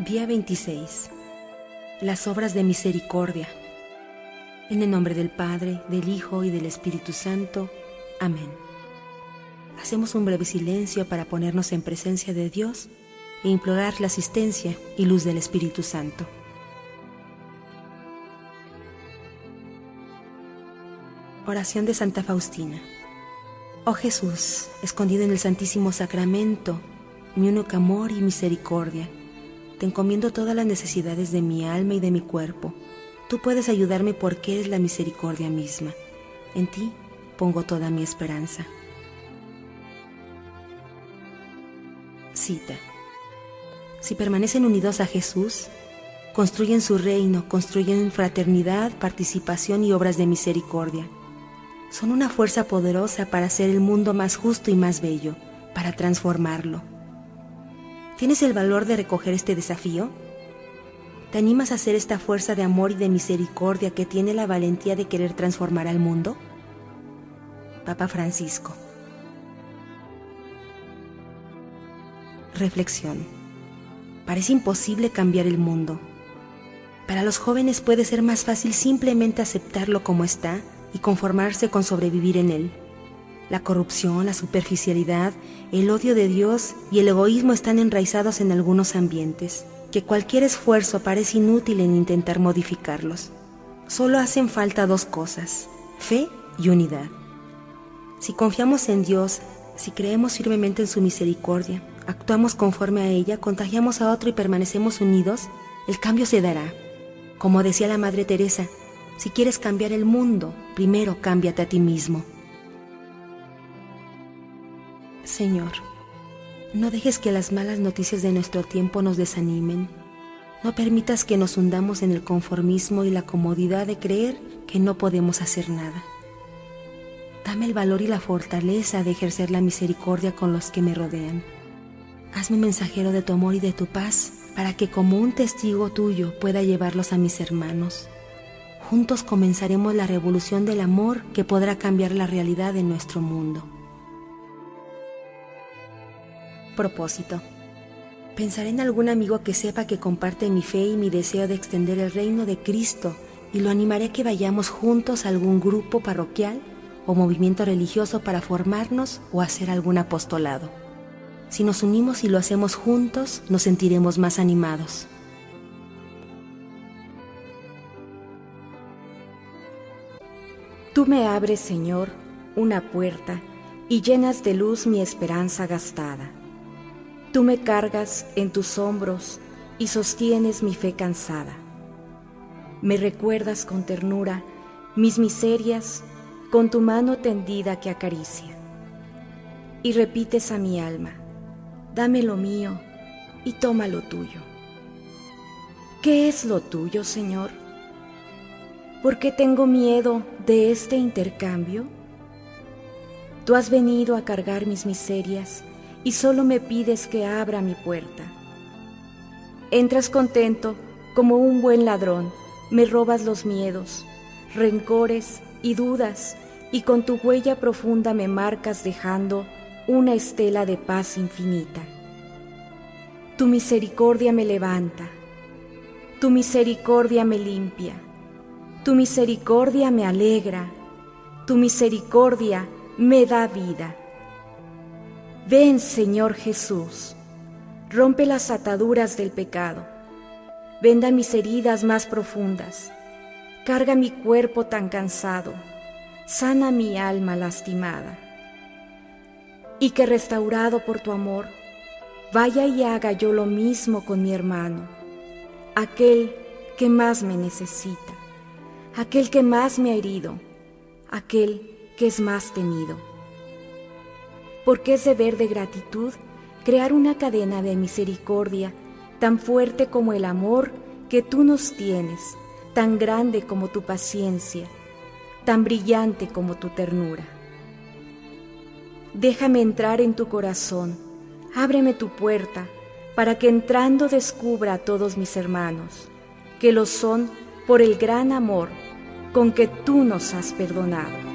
Día 26. Las obras de misericordia. En el nombre del Padre, del Hijo y del Espíritu Santo. Amén. Hacemos un breve silencio para ponernos en presencia de Dios e implorar la asistencia y luz del Espíritu Santo. Oración de Santa Faustina. Oh Jesús, escondido en el Santísimo Sacramento, mi único amor y misericordia, te encomiendo todas las necesidades de mi alma y de mi cuerpo. Tú puedes ayudarme porque eres la misericordia misma. En ti pongo toda mi esperanza. Cita. Si permanecen unidos a Jesús, construyen su reino, construyen fraternidad, participación y obras de misericordia. Son una fuerza poderosa para hacer el mundo más justo y más bello, para transformarlo. ¿Tienes el valor de recoger este desafío? ¿Te animas a ser esta fuerza de amor y de misericordia que tiene la valentía de querer transformar al mundo? Papa Francisco. Reflexión. Parece imposible cambiar el mundo. Para los jóvenes puede ser más fácil simplemente aceptarlo como está y conformarse con sobrevivir en él. La corrupción, la superficialidad, el odio de Dios y el egoísmo están enraizados en algunos ambientes, que cualquier esfuerzo parece inútil en intentar modificarlos. Solo hacen falta dos cosas: fe y unidad. Si confiamos en Dios, si creemos firmemente en su misericordia, actuamos conforme a ella, contagiamos a otro y permanecemos unidos, el cambio se dará. Como decía la Madre Teresa, si quieres cambiar el mundo, primero cámbiate a ti mismo. Señor, no dejes que las malas noticias de nuestro tiempo nos desanimen. No permitas que nos hundamos en el conformismo y la comodidad de creer que no podemos hacer nada. Dame el valor y la fortaleza de ejercer la misericordia con los que me rodean. Hazme mensajero de tu amor y de tu paz, para que como un testigo tuyo pueda llevarlos a mis hermanos. Juntos comenzaremos la revolución del amor que podrá cambiar la realidad de nuestro mundo. Propósito. Pensaré en algún amigo que sepa que comparte mi fe y mi deseo de extender el reino de Cristo y lo animaré a que vayamos juntos a algún grupo parroquial o movimiento religioso para formarnos o hacer algún apostolado. Si nos unimos y lo hacemos juntos, nos sentiremos más animados. Tú me abres, Señor, una puerta y llenas de luz mi esperanza gastada. Tú me cargas en tus hombros y sostienes mi fe cansada. Me recuerdas con ternura mis miserias con tu mano tendida que acaricia. Y repites a mi alma: dame lo mío y toma lo tuyo. ¿Qué es lo tuyo, Señor? ¿Por qué tengo miedo de este intercambio? Tú has venido a cargar mis miserias y solo me pides que abra mi puerta. Entras contento como un buen ladrón, me robas los miedos, rencores y dudas, y con tu huella profunda me marcas dejando una estela de paz infinita. Tu misericordia me levanta, tu misericordia me limpia, tu misericordia me alegra, tu misericordia me da vida. Ven, Señor Jesús, rompe las ataduras del pecado, venda mis heridas más profundas, carga mi cuerpo tan cansado, sana mi alma lastimada. Y que restaurado por tu amor, vaya y haga yo lo mismo con mi hermano, aquel que más me necesita, aquel que más me ha herido, aquel que es más temido. Porque es deber de gratitud crear una cadena de misericordia tan fuerte como el amor que tú nos tienes, tan grande como tu paciencia, tan brillante como tu ternura. Déjame entrar en tu corazón, ábreme tu puerta, para que entrando descubra a todos mis hermanos, que lo son por el gran amor con que tú nos has perdonado.